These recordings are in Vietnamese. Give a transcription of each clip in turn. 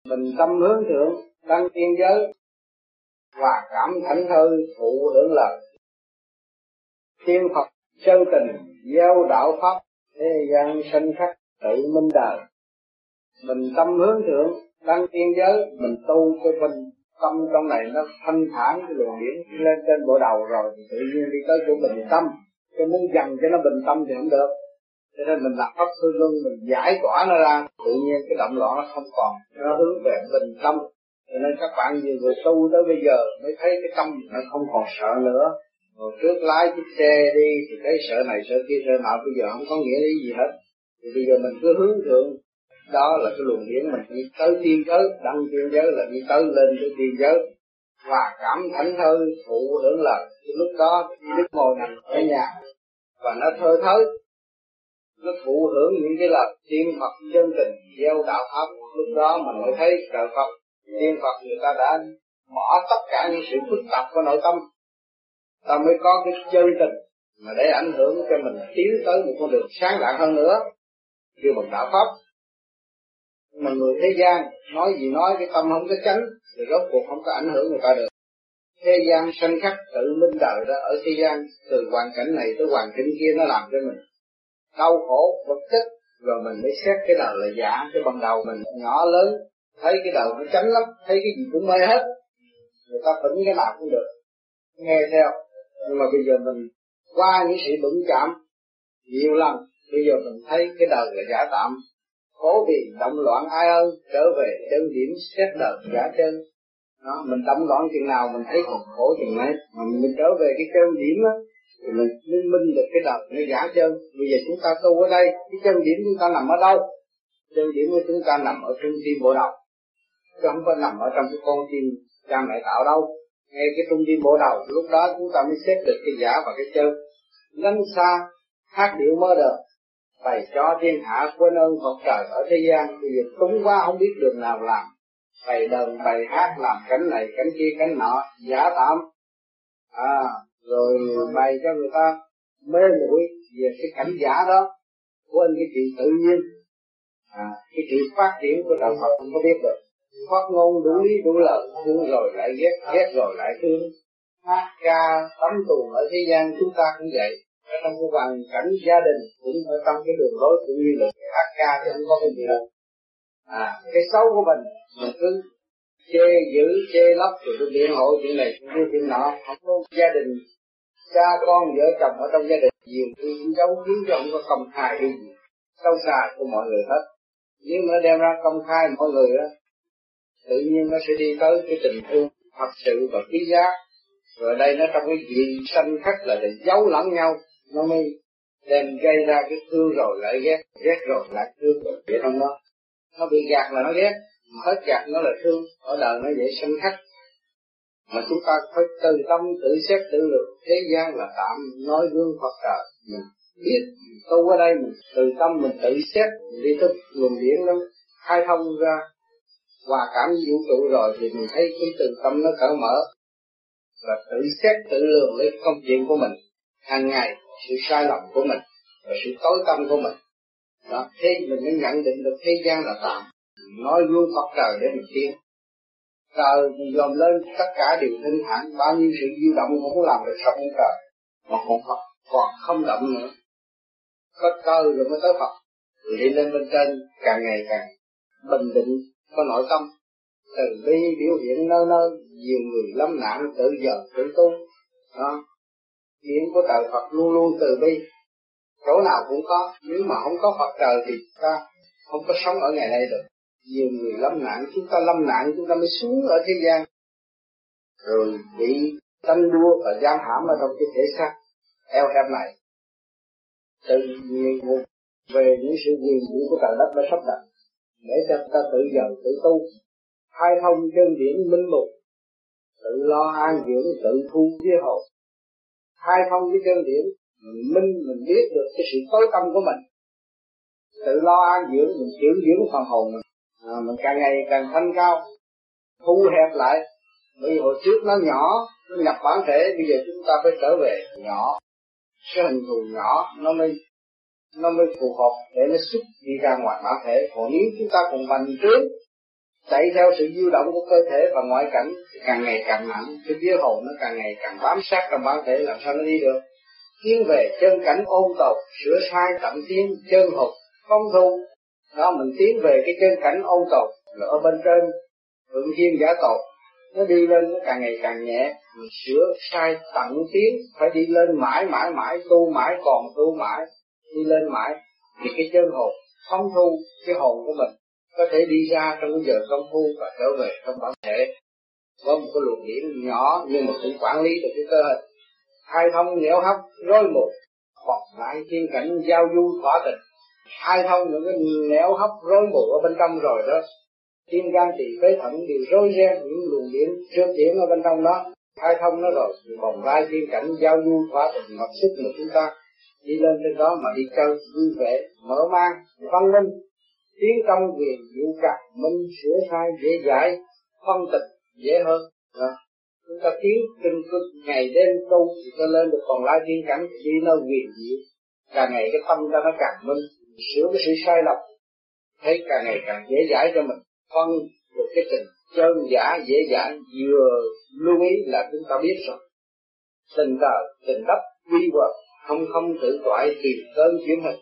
Mình tâm hướng thượng đăng tiên giới, và cảm thảnh thơi thụ hưởng lời. Tiên Phật chân tình gieo đạo pháp, thế gian sanh khắc tự minh đời. Mình tâm hướng thượng đăng tiên giới, mình tu cho mình tâm trong này nó thanh thản, cái luồng điển lên trên bộ đầu rồi thì tự nhiên đi tới chỗ bình tâm. Chứ muốn dằn cho nó bình tâm thì không được. Cho nên mình đặt pháp phương luân, mình giải tỏa nó ra, tự nhiên cái động loạn nó không còn, nó hướng về bình tâm. Cho nên các bạn vừa tu tới bây giờ mới thấy cái tâm nó không còn sợ nữa. Hồi trước lái chiếc xe đi thì thấy sợ này sợ kia sợ nọ, bây giờ không có nghĩa lý gì hết. Thì bây giờ mình cứ hướng thượng, đó là cái luồng điển mình đi tới tiên giới, đăng tiên giới là đi tới lên tới tiên giới, và cảm thảnh thơi thụ hưởng lời. Lúc đó Đức ngồi nằm ở nhà và nó thơ thới, nó thụ hưởng những cái lời tiên Phật chân tình gieo đạo pháp. Lúc đó mình mới thấy trời Phật, tiên Phật người ta đã bỏ tất cả những sự phức tạp của nội tâm, ta mới có cái chân tình mà để ảnh hưởng cho mình tiến tới một con đường sáng lạng hơn nữa, kêu bằng đạo pháp. Mà người thế gian nói gì nói, cái tâm không có chánh thì rốt cuộc không có ảnh hưởng người ta được. Thế gian sanh khắc tự minh đời đó, ở thế gian từ hoàn cảnh này tới hoàn cảnh kia nó làm cho mình đau khổ vật chất, rồi mình mới xét cái đời là giả. Cái ban đầu mình nhỏ lớn thấy cái đời nó chánh lắm, thấy cái gì cũng mê hết, người ta phỉnh cái nào cũng được, nghe theo. Nhưng mà bây giờ mình qua những sự đụng chạm nhiều lần, bây giờ mình thấy cái đời là giả tạm, khổ vì động loạn ai ơn, trở về chân điểm xét đời giả chân. Đó, mình động loạn chừng nào mình thấy còn khổ chừng ấy, mà mình trở về cái chân điểm á thì mình minh được cái đời nó giả chân. Bây giờ chúng ta tu ở đây, cái chân điểm chúng ta nằm ở đâu? Chân điểm của chúng ta nằm ở trung tim bộ đầu, chứ không có nằm ở trong cái con tim cha mẹ tạo đâu. Ngay cái trung tim bộ đầu, lúc đó chúng ta mới xét được cái giả và cái chân. Lánh xa hát điệu mơ đời, bày cho thiên hạ quên ơn Phật trời ở thế gian. Bây giờ túng quá không biết đường nào làm, bày đờn bày hát làm cảnh này cảnh kia cảnh nọ giả tạm, rồi bày cho người ta mê muội về cái cảnh giả đó, quên cái chuyện tự nhiên, cái chuyện phát triển của đạo Phật không có biết được. Phát ngôn đủ lý đủ lợi, thương rồi lại ghét, ghét rồi lại thương. Hát ca tắm tuồng ở thế gian chúng ta cũng vậy, ở trong cái hoàn cảnh gia đình cũng ở trong cái đường lối cũng như là hát ca chứ không có cái gì đâu. Cái xấu của mình cứ chê giữ chê lấp rồi tôi biện hộ chuyện này chuyện nọ, không có gia đình cha con vợ chồng ở trong gia đình nhiều khi giấu kín chứ không có công khai cái gì sâu xa của mọi người hết. Nhưng mà đem ra công khai mọi người á, tự nhiên nó sẽ đi tới cái tình thương thật sự và quý giá. Rồi đây nó trong cái diện sanh khắc là để giấu lẫn nhau, nó mới đem gây ra cái thương rồi lại ghét, ghét rồi lại thương rồi vậy trong đó. Nó bị gạt là nó ghét, mà hết gạt nó là thương. Ở đời nó dễ sanh khắc. Mà chúng ta phải từ tâm tự xét tự lượng, thế gian là tạm, nói gương Phật trời. Mình biết tu ở đây mình từ tâm mình tự xét, mình đi tới luồng điển nó khai thông ra hòa cảm vũ trụ rồi thì mình thấy cái từ tâm nó cởi mở, là tự xét tự lượng lấy công chuyện của mình hàng ngày, sự sai lầm của mình và sự tối tâm của mình. Đó, thế mình mới nhận định được thế gian là tạm, nói gương Phật trời để mình tiến. Trời dòm lên tất cả đều thanh thản, bao nhiêu sự dao động cũng làm được sập lên trời, mà còn Phật còn không động nữa. Có cơ rồi mới tới Phật, rồi đi lên bên trên càng ngày càng bình định có nội tâm, từ bi biểu hiện nơi nơi. Nhiều người lâm nạn tự giờ tự tu. Đó, chuyện của trời Phật luôn luôn từ bi, chỗ nào cũng có. Nếu mà không có Phật trời thì ta không có sống ở ngày nay được. Nhiều người lâm nạn, chúng ta lâm nạn chúng ta mới xuống ở thế gian, rồi bị tranh đua và giam hãm ở trong cái thể xác eo hẹp này. Từ nhiều về những sự quyền diệu của trời đất đã sắp đặt để cho ta tự giờ tự tu, khai thông chân điển minh mục, tự lo an dưỡng, tự thu với hồn. Khai thông cái chân điển mình biết được cái sự tối tâm của mình, tự lo an dưỡng, mình dưỡng phần hồn mình càng ngày càng thanh cao, thu hẹp lại. Bởi hồi trước nó nhỏ, nó nhập bản thể, bây giờ chúng ta phải trở về nhỏ, cái hình thù nhỏ nó mới phù hợp để nó xuất đi ra ngoài bản thể. Còn nếu chúng ta còn bành trướng chạy theo sự du động của cơ thể và ngoại cảnh càng ngày càng nặng, cái vía hồn nó càng ngày càng bám sát trong bản thể, làm sao nó đi được. Tiến về chân cảnh ôn tồn, sửa sai tận tiến chân hồn phong thu. Đó, mình tiến về cái chân cảnh ôn tồn, là ở bên trên thượng thiên giả tồn, nó đi lên nó càng ngày càng nhẹ. Mình sửa sai tận tiến, phải đi lên mãi mãi mãi, tu mãi còn tu mãi, đi lên mãi thì cái chân hồn phong thu, cái hồn của mình có thể đi ra trong cái giờ công phu và trở về trong bản thể. Có một cái luồng điển nhỏ nhưng mà cũng quản lý được cái cơ hình, khai thông nẻo hấp rối mù, bọc lại thiên cảnh giao du thỏa tình. Khai thông những cái nẻo hấp rối mù ở bên trong rồi đó, tim gan tỳ phế thận đều rối ren, những luồng điển trượt điển ở bên trong đó, khai thông nó rồi thì bồng lai thiên cảnh giao du thỏa tình, mặc sức mà chúng ta đi lên trên đó mà đi chơi vui vẻ, mở mang, văn minh, tiến trong quyền diệu càng minh, sửa sai dễ dãi, phân tịch dễ hơn. Đó. Chúng ta tiến trên ngày đêm tu thì ta lên được còn lai thiên cảnh, đi nơi quyền diệu, càng ngày cái tâm ta nó càng minh, sửa cái sự sai lầm, thấy càng ngày càng dễ dãi cho mình, phân được cái tình chân giả dễ dãi, vừa lưu ý là chúng ta biết rồi. Tình trời, tình đất, quy vật, không tự toại tùy cơn chuyển hình.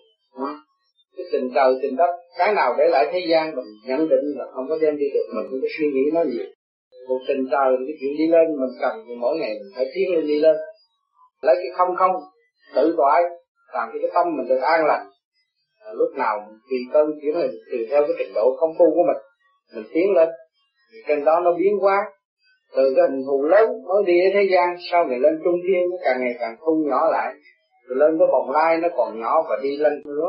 Cái tình trời, tình đất, cái nào để lại thế gian mình nhận định là không có đem đi được, mình không có suy nghĩ nó nhiều. Một tình trời, cái chuyện đi lên mình cần mỗi ngày mình phải tiến lên đi lên. Lấy cái không tự toại, làm cho cái tâm mình được an lành. Lúc nào tùy cơn chuyển hình, tùy theo cái trình độ công phu của mình tiến lên. Trên đó nó biến hóa, từ cái hình thù lớn mới đi ở thế gian, sau này lên trung thiên nó càng ngày càng thu nhỏ lại, rồi lên cái bồng lai nó còn nhỏ và đi lên nữa,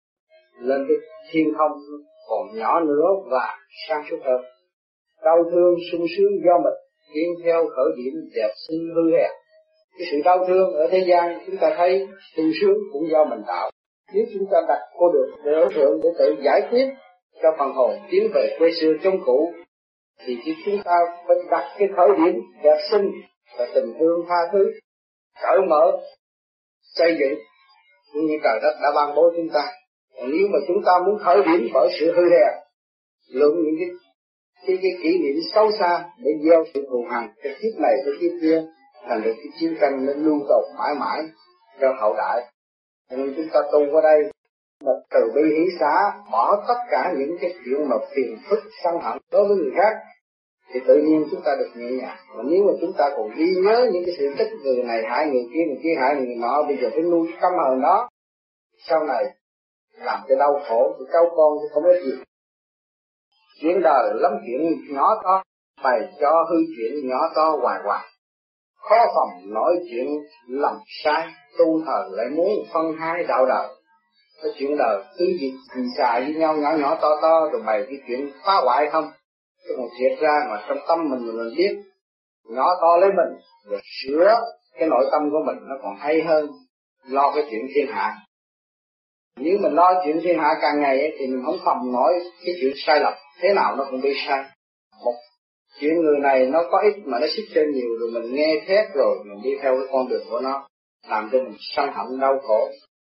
lên cái thiên không còn nhỏ nữa và sang suốt hơn. Đau thương sung sướng do mình tiến theo khởi điểm đẹp sinh hư hẹp. Cái sự đau thương ở thế gian chúng ta thấy sung sướng cũng do mình tạo. Nếu chúng ta đặt cô được để đối tượng để tự giải quyết cho phần hồn tiến về quê xưa trong cũ, thì chúng ta phải đặt cái khởi điểm đẹp sinh và tình thương tha thứ, cởi mở, xây dựng như trời đất đã ban bố chúng ta. Còn nếu mà chúng ta muốn khởi điểm bởi sự hư hèn, lượng những cái kỷ niệm xấu xa để gieo sự thù hằn cái kiếp này cái kiếp kia, thành được cái chiến tranh nó lưu tồn mãi mãi cho hậu đại. Cho nên chúng ta tu ở đây mà từ bi hỷ xả, bỏ tất cả những cái chuyện mà phiền phức sân hận đối với người khác, thì tự nhiên chúng ta được nhẹ nhàng. Mà nếu mà chúng ta còn ghi nhớ những cái sự tích người này hại người kia hại người nọ, bây giờ phải nuôi căm hờn đó, sau này làm cho đau khổ thì cháu con thì không có gì. Chuyện đời lắm chuyện nhỏ to, bày cho hư chuyện nhỏ to hoài hoài. Khó phòng nói chuyện lầm sai, tu thờ lại muốn phân hai đạo đời. Cái chuyện đời cứ gì xài với nhau nhỏ to rồi bày cái chuyện phá hoại không. Cái một triệt ra mà trong tâm mình biết nhỏ to lấy mình, rồi sửa cái nội tâm của mình nó còn hay hơn lo cái chuyện thiên hạ. Nếu mình lo chuyện thiên hạ càng ngày ấy, thì mình không phòng nổi cái chuyện sai lầm, thế nào nó cũng bị sai. Một chuyện người này nó có ít mà nó xích trên nhiều, rồi mình nghe thét rồi mình đi theo cái con đường của nó, làm cho mình sân hận đau khổ.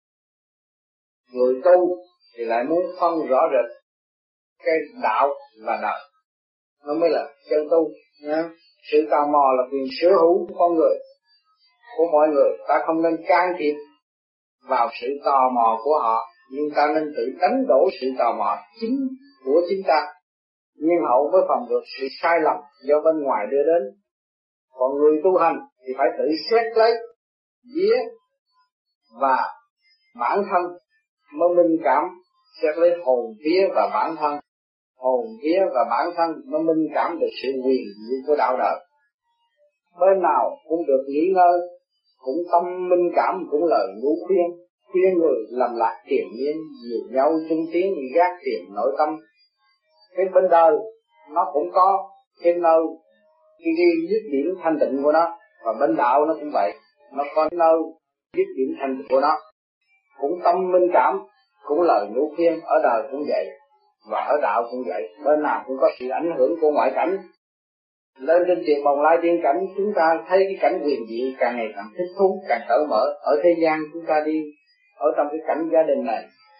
Người tu thì lại muốn phân rõ rệt cái đạo và đời, nó mới là chân tu nha. Sự tò mò là quyền sở hữu của con người, của mọi người, ta không nên can thiệp vào sự tò mò của họ, nhưng ta nên tự đánh đổ sự tò mò chính của chính ta, nhưng hậu mới phòng được sự sai lầm do bên ngoài đưa đến. Còn người tu hành thì phải tự xét lấy vía và bản thân mới minh cảm, xét lấy hồn vía và bản thân, hồn vía và bản thân mới minh cảm được sự quyền diệu của đạo đời. Bên nào cũng được nghỉ ngơi, cũng tâm minh cảm, cũng lời ngũ khuyên người làm lạc triền miên, nhiều nhau chung tiếng gác tiền nội tâm. Cái bên đời nó cũng có cái nơi cái dứt điểm thanh tịnh của nó, và bên đạo nó cũng vậy, nó có nơi dứt điểm thanh tịnh của nó, cũng tâm minh cảm, cũng lời ngũ khuyên. Ở đời cũng vậy và ở đạo cũng vậy, bên nào cũng có sự ảnh hưởng của ngoại cảnh. Lên trên tiền bồng lai tiên cảnh, chúng ta thấy cái cảnh quyền diệu càng ngày càng thích thú, càng cởi mở. Ở thế gian chúng ta đi ở trong cái cảnh gia đình này,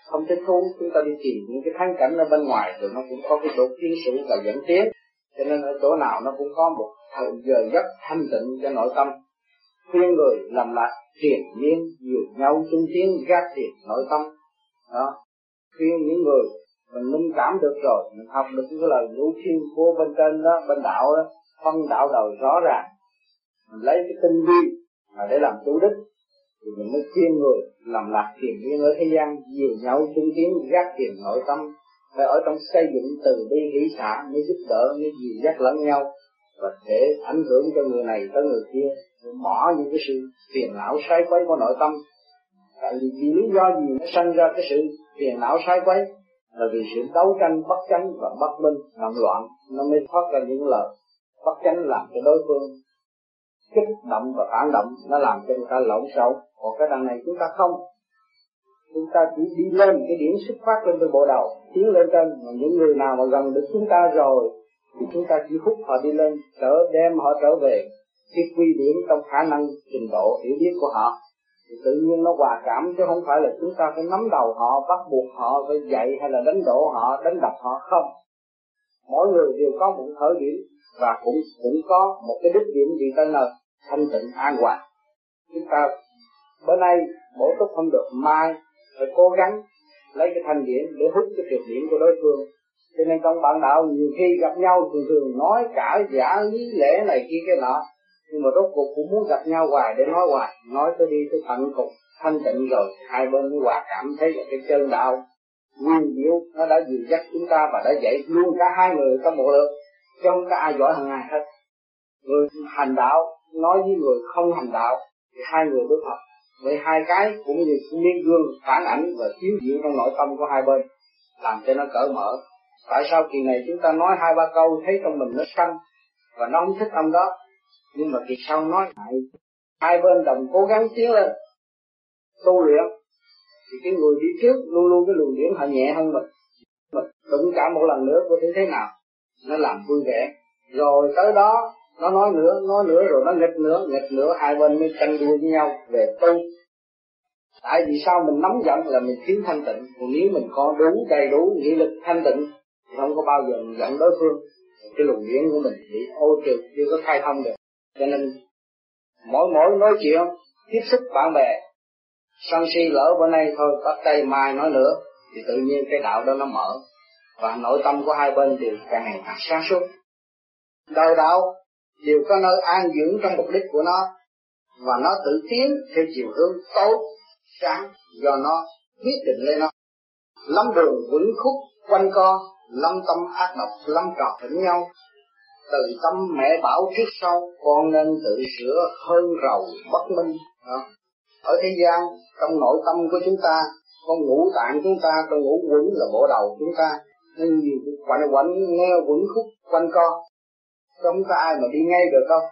không thích thú, chúng ta đi tìm những cái thắng cảnh ở bên ngoài rồi nó cũng có cái độ tiến sự và dẫn tiến. Cho nên ở chỗ nào nó cũng có một thời giờ giấc thanh tịnh cho nội tâm. Khuyên người làm lại triền miên dìu nhau chung tiến gác thiền nội tâm. Đó, khuyên những người mình minh cảm được rồi, mình học được cái lời ngũ thiên của bên trên đó, bên đạo đó, phân đạo đời rõ ràng, mình lấy cái tinh vi mà để làm chủ đích, thì mình mới khuyên người làm lạc thiền miên ở thế gian, dìu nhau chung tiến gác thiền nội tâm. Phải ở trong xây dựng từ bi hỷ xả mới giúp đỡ, mới dìu dắt lẫn nhau và để ảnh hưởng cho người này tới người kia, bỏ những cái sự phiền não sai quấy của nội tâm. Tại vì lý do gì nó sinh ra cái sự phiền não sai quấy? Là vì sự đấu tranh bất chánh và bất minh, động loạn, nó mới thoát ra những lời bất chánh làm cho đối phương kích động và phản động, nó làm cho người ta lộn xộn. Còn cái đằng này chúng ta không, chúng ta chỉ đi lên cái điểm xuất phát lên từ bộ đầu, tiến lên trên. Mà những người nào mà gần được chúng ta rồi thì chúng ta chỉ hút họ đi lên, đem họ trở về cái quy điểm trong khả năng trình độ hiểu biết của họ, thì tự nhiên nó hòa cảm, chứ không phải là chúng ta phải nắm đầu họ, bắt buộc họ phải dạy hay là đánh đổ họ, đánh đập họ. Không, mỗi người đều có một khởi điểm và cũng có một cái đích điểm gì tên là thanh tịnh an hòa. Chúng ta bữa nay bổ túc không được, mai phải cố gắng lấy cái thanh điển để hút cái trượt điểm của đối phương. Cho nên trong bạn đạo nhiều khi gặp nhau thường nói cãi giả lý lẽ này kia cái nọ, nhưng mà rốt cuộc cũng muốn gặp nhau hoài để nói hoài, nói tới đi tới tận cùng thanh tịnh rồi hai bên mới hòa cảm, thấy là cái chân đạo nguyên diệu nó đã dìu dắt chúng ta và đã dạy luôn cả hai người trong một lượt, chứ không có ai giỏi hơn ai hết. Người hành đạo nói với người không hành đạo thì hai người đối hợp, với hai cái cũng như miếng gương phản ảnh và chiếu diệu trong nội tâm của hai bên, làm cho nó cởi mở. Tại sao kỳ này chúng ta nói hai ba câu thấy trong mình nó sanh và nó không thích ông đó, nhưng mà kỳ sau nói lại hai bên đồng cố gắng tiến lên tu luyện, thì cái người đi trước luôn luôn cái luồng điển họ nhẹ hơn mình đụng cả một lần nữa có thể thế nào nó làm vui vẻ, rồi tới đó nó nói nữa rồi nó nghịch nữa, hai bên mới tranh đua với nhau về tu. Tại vì sao mình nắm giận là mình thiếu thanh tịnh, còn nếu mình có đủ đầy đủ nghị lực thanh tịnh thì không có bao giờ mình giận đối phương, cái luồng điển của mình bị ô trượt, chưa có khai thông được. Cho nên mỗi nói chuyện tiếp xúc bạn bè sân si lỡ bữa nay thôi, bắt tay mai nói nữa, thì tự nhiên cái đạo đó nó mở và nội tâm của hai bên đều càng ngày càng sáng suốt. Đời đạo đều có nơi an dưỡng trong mục đích của nó, và nó tự tiến theo chiều hướng tối sáng do nó quyết định lên nó. Lắm đường vững khúc quanh co, lắm tâm ác độc, lắm trò thỉnh nhau. Từ tâm mẹ bảo trước sau, con nên tự sửa hơn rầu bất minh. Ở thế gian, trong nội tâm của chúng ta, con ngũ tạng chúng ta, con ngũ quẩn là bộ đầu chúng ta, nên nhiều quanh nghe vững khúc quanh co, không có ai mà đi ngay được đâu.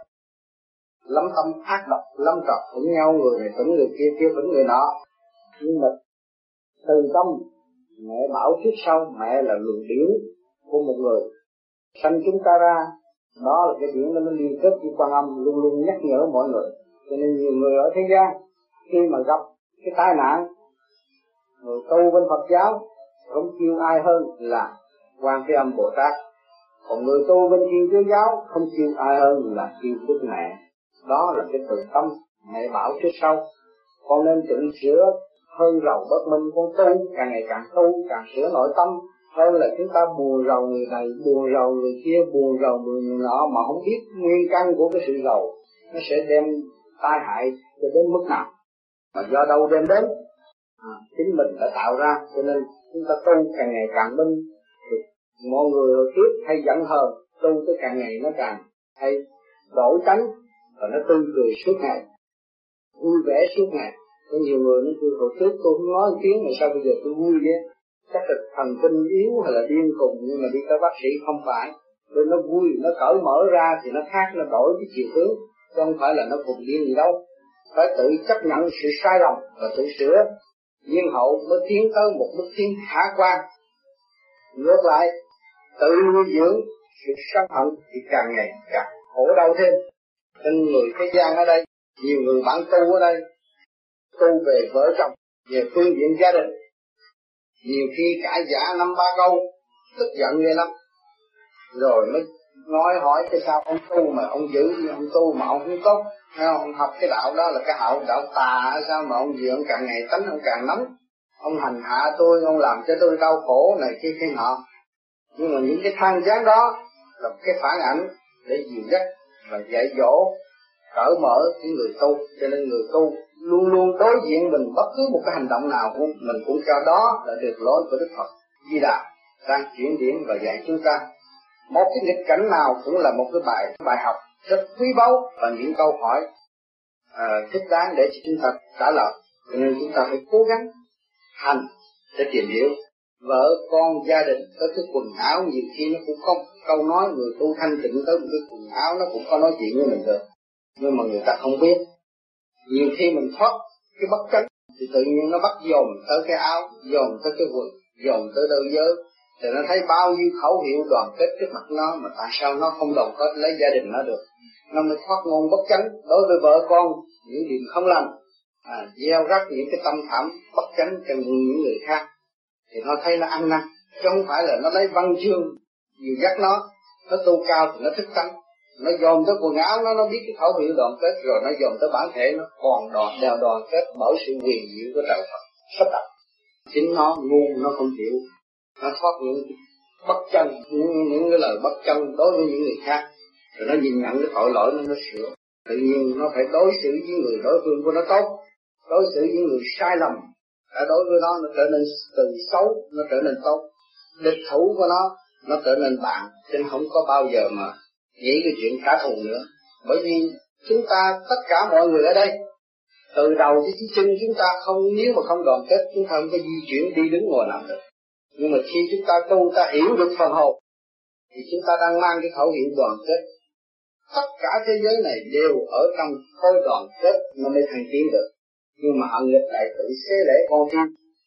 Lắm tâm ác độc, lắm trò thỉnh nhau, người này thỉnh người kia, kia thỉnh người nọ. Nhưng mà từ tâm mẹ bảo trước sau, mẹ là luồng điển của một người sanh chúng ta ra, đó là cái điển nó liên kết với Quan Âm, luôn luôn nhắc nhở mọi người. Cho nên nhiều người ở thế gian khi mà gặp cái tai nạn, người tu bên Phật giáo không chịu ai hơn là Quan Thế Âm Bồ Tát, còn người tu bên Thiên Chúa giáo không chịu ai hơn là chịu Đức Mẹ. Đó là cái từ tâm mẹ bảo trước sau, con nên tự sửa hơn rầu bất minh. Con tu càng ngày càng tu, càng sửa nội tâm, hơn là chúng ta buồn rầu người này, buồn rầu người kia, buồn rầu người nọ mà không biết nguyên căn của cái sự rầu, nó sẽ đem tai hại cho đến mức nào, mà do đâu đem đến, chính mình đã tạo ra. Cho nên chúng ta tu càng ngày càng minh. Mọi người hồi trước hay giận hờn, tu tới càng ngày nó càng hay đổi tránh và nó tươi cười suốt ngày, vui vẻ suốt ngày. Có nhiều người nói tôi hồi trước tôi không nói tiếng mà sao bây giờ tôi vui vậy? Chắc là thần kinh yếu hay là điên khùng, nhưng mà đi tới bác sĩ không phải. Rồi nó vui, nó cởi mở ra thì nó khác, nó đổi cái chiều hướng, chứ không phải là nó khùng điên gì đâu. Phải tự chấp nhận sự sai lầm và tự sửa, nhiên hậu mới tiến tới một bước tiến khả quan. Ngược lại, tự nuôi dưỡng sự sân hận thì càng ngày càng khổ đau thêm. Nên người thế gian ở đây, nhiều người bạn tu ở đây, tu về vợ chồng, về phương diện gia đình, Nhiều khi cãi giả 5-3 câu, tức giận ghê lắm. Rồi mới nói hỏi cái sao ông tu mà ông giữ, ông tu mà ông không tốt. Thấy không? Ông học cái đạo đó là cái đạo tà, sao mà ông gì ông càng ngày tánh ông càng nóng. Ông hành hạ tôi, ông làm cho tôi đau khổ này kia kia nọ. Nhưng mà những cái than gián đó là cái phản ảnh để dìu dắt và dạy dỗ, cởi mở cái người tu. Cho nên người tu luôn luôn đối diện mình bất cứ một cái hành động nào của mình cũng cho đó là được lối của Đức Phật Di Đà đang chuyển điển và dạy chúng ta. Một cái nghịch cảnh nào cũng là một cái bài học rất quý báu và những câu hỏi thích đáng để cho chúng ta trả lời. Cho nên chúng ta phải cố gắng hành để tìm hiểu. Vợ con gia đình có cái quần áo nhiều khi nó cũng không câu nói, người tu thanh tịnh tới một cái quần áo nó cũng có nói chuyện với mình được, nhưng mà người ta không biết. Nhiều khi mình thoát cái bất chánh thì tự nhiên nó bắt dồn tới cái áo, dồn tới cái quần, dồn tới đôi giớ, thì nó thấy bao nhiêu khẩu hiệu đoàn kết trước mặt nó, mà tại sao nó không đoàn kết lấy gia đình nó được. Nó mới thoát ngôn bất chánh đối với vợ con, những điều không lành, gieo rắc những cái tâm thảm bất chánh cho những người khác, thì nó thấy nó ăn năn, chứ không phải là nó lấy văn chương dìu dắt nó tu cao thì nó thức tánh. Nó dồn tới quần áo nó biết cái khẩu hiệu đoàn kết, rồi nó dồn tới bản thể nó còn đèo đoàn kết bởi sự quyền diệu của trời Phật sắp đặt. Chính nó ngu, nó không hiểu, nó thoát những bất chân, những cái lời bất chân đối với những người khác, rồi nó nhìn nhận cái tội lỗi nó sửa. Tự nhiên nó phải đối xử với người đối phương của nó tốt, đối xử với người sai lầm, đối với nó trở nên từ xấu nó trở nên tốt, địch thủ của nó trở nên bạn, chứ không có bao giờ mà nghĩ cái chuyện trả thù nữa. Bởi vì chúng ta tất cả mọi người ở đây từ đầu tới chân chúng ta không, nếu mà không đoàn kết chúng ta không có di chuyển đi đứng ngồi nằm được. Nhưng mà khi chúng ta tu, ta hiểu được phần hồn thì chúng ta đang mang cái khẩu hiệu đoàn kết. Tất cả thế giới này đều ở trong khối đoàn kết nó mới thành tiến được. Nhưng mà họ nghịch lại tự xế lễ con tim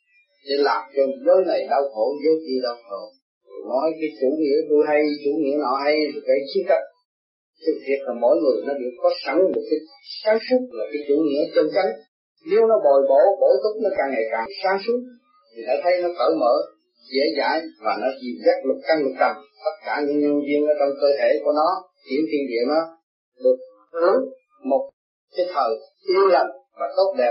để làm cho giới này đau khổ, giới kia đau khổ. Nói cái chủ nghĩa tôi hay, chủ nghĩa nọ hay, rồi cái chia cắt. Thực thiệt là mỗi người nó đều có sẵn một cái sáng suốt là cái chủ nghĩa chân chánh. Nếu nó bồi bổ túc nó càng ngày càng sáng suốt thì đã thấy nó cởi mở, dễ dãi và nó dìu dắt lục căn lục trần. Tất cả những nhân viên ở trong cơ thể của nó, chuyển thiên địa nó được hướng một cái thời yên lành và tốt đẹp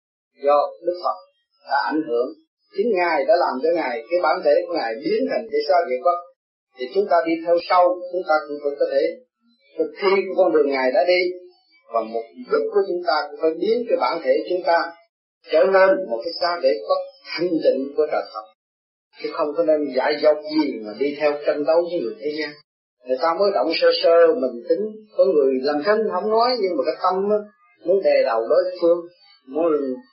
do Đức Phật đã ảnh hưởng. Chính Ngài đã làm cho Ngài, cái bản thể của Ngài biến thành cái sao vậy Phật. Thì chúng ta đi theo sau, chúng ta cũng có thể thực thi của con đường Ngài đã đi. Và một lúc của chúng ta cũng phải biến cái bản thể chúng ta trở nên một cái sao để có thanh tịnh của trời Phật. Chứ không có nên dại dột gì mà đi theo tranh đấu với người thế gian. Người ta mới động sơ sơ mình tính, có người làm thân không nói nhưng mà cái tâm muốn đè đầu đối phương, muốn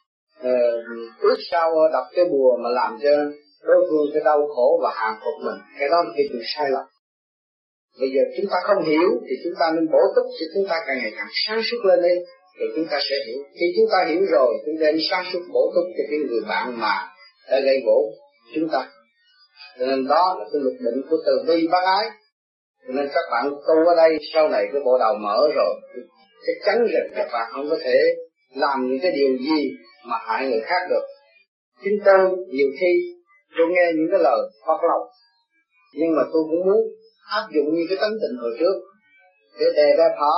ước sao đập cái bùa mà làm cho đối phương cái đau khổ và hàng phục mình. Cái đó là cái chuyện sai lầm. Bây giờ chúng ta không hiểu thì chúng ta nên bổ túc cho chúng ta càng ngày càng sáng suốt lên đi, rồi chúng ta sẽ hiểu. Khi chúng ta hiểu rồi, chúng ta nên sáng suốt bổ túc cho cái người bạn mà đã gây gỗ chúng ta. Cho nên đó là cái luật định của từ bi bác ái. Cho nên các bạn tu ở đây sau này cái bộ đầu mở rồi, chắc chắn rằng các bạn không có thể làm những cái điều gì mà hại người khác được. Chính tôi nhiều khi tôi nghe những cái lời phát lòng, nhưng mà tôi cũng muốn áp dụng như cái tánh tình hồi trước để đè bẹp họ,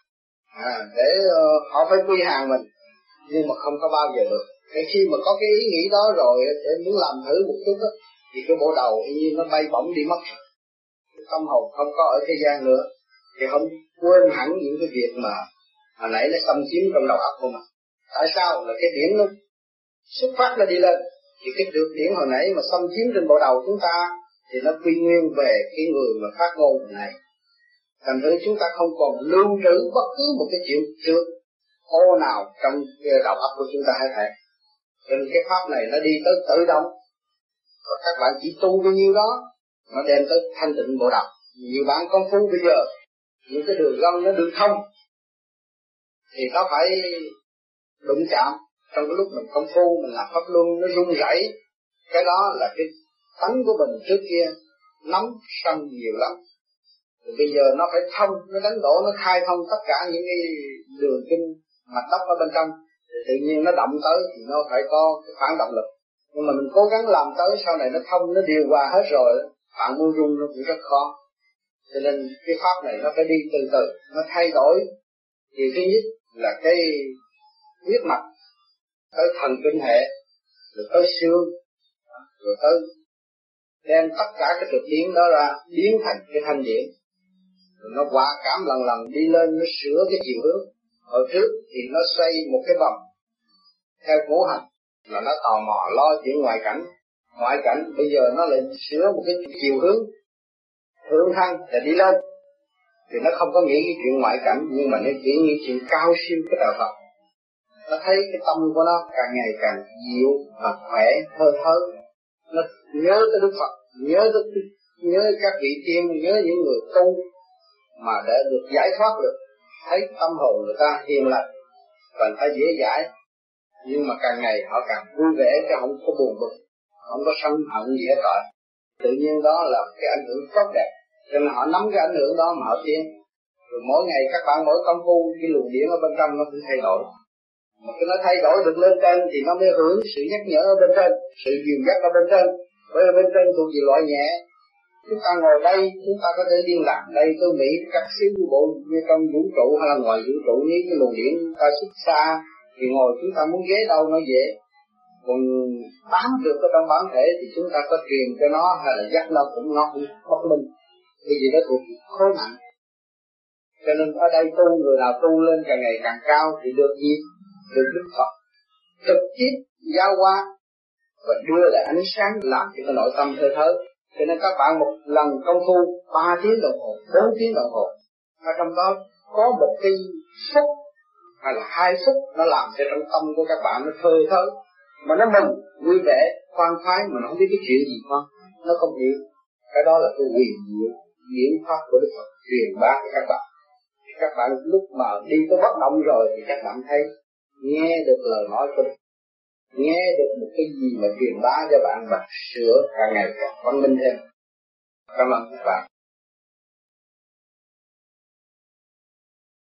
để họ phải quy hàng mình, nhưng mà không có bao giờ được. Cái khi mà có cái ý nghĩ đó rồi để muốn làm thử một chút đó, thì cái bộ đầu y như nó bay bổng đi mất rồi. Cái tâm hồn không có ở thế gian nữa, thì không quên hẳn những cái việc mà hồi nãy nó xâm chiếm trong đầu óc của mình. Tại sao? Là cái điển nó xuất phát nó đi lên, thì cái được điển hồi nãy mà xâm chiếm trên bộ đầu chúng ta thì nó quy nguyên về cái người mà phát ngôn này. Thành thử chúng ta không còn lưu trữ bất cứ một cái chuyện trước ô nào trong đầu óc của chúng ta hết thảy. Cho nên cái pháp này nó đi tới tự động. Và các bạn chỉ tu bao nhiêu đó, nó đem tới thanh tịnh bộ đầu. Nhiều bạn công phu bây giờ, những cái đường gân nó đường thông, thì nó phải đụng chạm. Trong cái lúc mình công phu, mình làm pháp luân, nó rung rẩy. Cái đó là cái tánh của mình trước kia nắm sân nhiều lắm. Rồi bây giờ nó phải thông, nó đánh đổ, nó khai thông tất cả những cái đường kinh mạch tóc ở bên trong. Thì tự nhiên nó động tới thì nó phải có cái phản động lực. Nhưng mà mình cố gắng làm tới sau này nó thông, nó điều hòa hết rồi, bạn muốn rung nó cũng rất khó. Cho nên cái pháp này nó phải đi từ từ, nó thay đổi. Thì thứ nhất là cái huyết mạch, tới thần kinh hệ, rồi tới xương, rồi tới đem tất cả cái thực biến đó ra biến thành cái thanh điển, rồi nó hòa cảm lần lần đi lên, nó sửa cái chiều hướng. Hồi trước thì nó xoay một cái vòng theo ngũ hành, là nó tò mò lo chuyện ngoại cảnh, bây giờ nó lại sửa một cái chiều hướng thượng thăng để đi lên, thì nó không có nghĩ cái chuyện ngoại cảnh, nhưng mà nó chỉ nghĩ chuyện cao siêu cái đạo Phật. Nó thấy cái tâm của nó càng ngày càng dịu và khỏe, thơ thớ. Nó nhớ tới Đức Phật, nhớ các vị tiên, nhớ những người tu mà để được giải thoát được. Thấy tâm hồn người ta hiền lành và người ta dễ dãi, nhưng mà càng ngày họ càng vui vẻ, chứ không có buồn bực, không có sân hận gì hết rồi. Tự nhiên đó là cái ảnh hưởng tốt đẹp, cho nên họ nắm cái ảnh hưởng đó mà họ tiến. Rồi mỗi ngày các bạn mỗi công phu, cái luồng điển ở bên trong nó cũng thay đổi. Mà khi nó thay đổi được lên trên thì nó mới hưởng sự nhắc nhở ở bên trên, sự dìu dắt ở bên trên. Bởi vì bên trên thuộc về loại nhẹ. Chúng ta ngồi đây, chúng ta có thể liên lạc đây, tôi nghĩ các xứ bộ như trong vũ trụ hay là ngoài vũ trụ, nếu cái luồng điển ta xuất xa thì ngồi chúng ta muốn ghế đâu nó dễ. Còn bám được ở trong bản thể thì chúng ta có truyền cho nó hay là dắt nó cũng bất minh. Cái gì đó thuộc khối nặng. Cho nên ở đây tu, người nào tu lên càng ngày càng cao thì được gì? Được Đức Phật trực tiếp giao qua và đưa lại ánh sáng làm cho cái nội tâm thơ thớ. Cho nên các bạn một lần công phu 3 tiếng đồng hồ, 4 tiếng đồng hồ, ở trong đó có một cái phút hay là 2 phút nó làm cho trong tâm của các bạn nó thơ thớ, mà nó mừng, vui vẻ, khoan khoái mà nó không biết cái chuyện gì không, nó không hiểu. Cái đó là cái quyền diệu điển pháp của Đức Phật truyền bá cho các bạn. Các bạn lúc mà đi tới bất động rồi thì các bạn thấy nghe được lời nói của Đức, nghe được một cái gì mà truyền bá cho bạn và sửa càng ngày càng văn minh thêm. Cảm ơn các bạn.